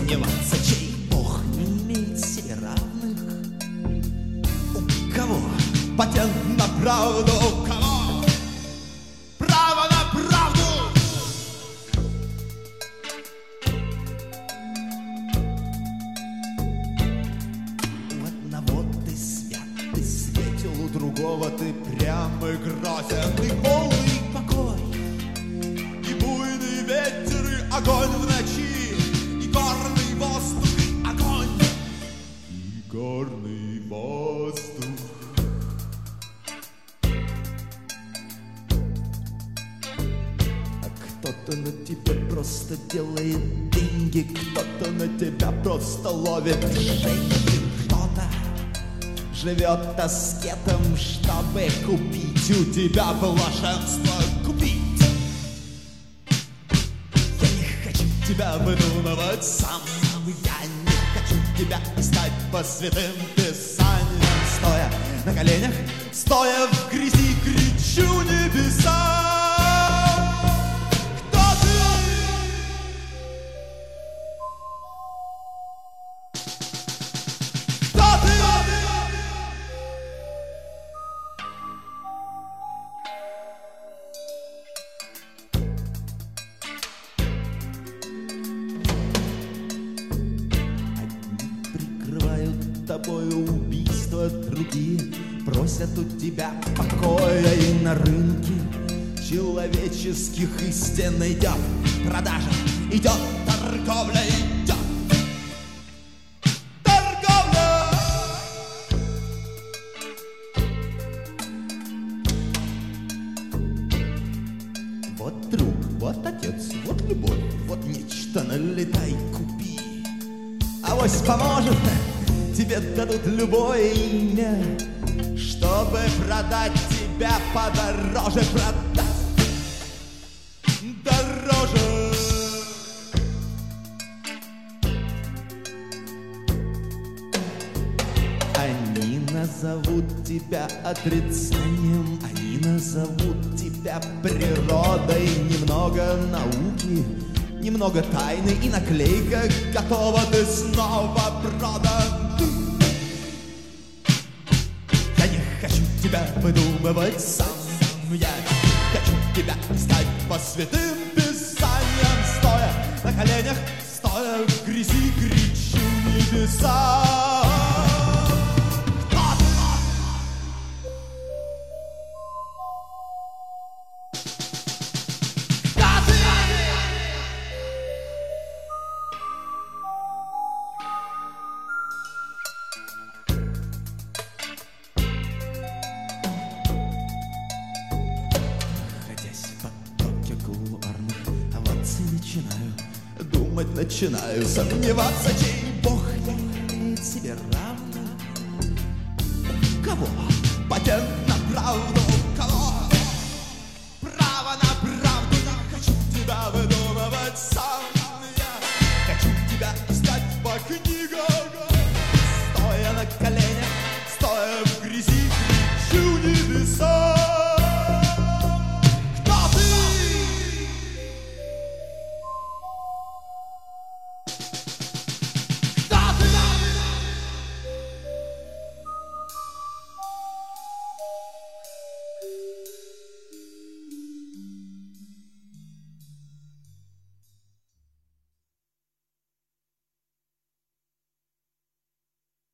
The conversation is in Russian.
сомневаться, чей бог не имеет себе равных. У кого патент на правду, у кого право на правду? У одного ты свят, ты светил, у другого ты прям и грозен, и полный покой, и буйный ветер, и огонь в ночи, и горный воздух, и огонь, и горный воздух. Кто-то на тебя просто делает деньги, кто-то на тебя просто ловит женщин, кто-то живет аскетом, чтобы купить у тебя блаженство, купить. Я не хочу тебя выдумывать сам, я не хочу тебя искать по святым писаниям. Стоя на коленях, стоя в грязи, кричу небесам. Тобою убийство, другие просят у тебя покоя, и на рынке человеческих истин идет продажа, идет торговля, идет торговля. Вот друг, вот отец, вот любовь, вот нечто, налетай, купи, авось поможет. Тебе дадут любое имя, чтобы продать тебя подороже, продать дороже. Они назовут тебя отрицанием, они назовут тебя природой, немного науки, немного тайны, и наклейка готова, ты снова продан. Я не хочу тебя выдумывать сам, я хочу тебя искать по святым писаниям. Стоя на коленях, стоя в грязи, кричу небесам. Начинаю сомневаться, чей бог не имеет себе равных. Кого патент на правду?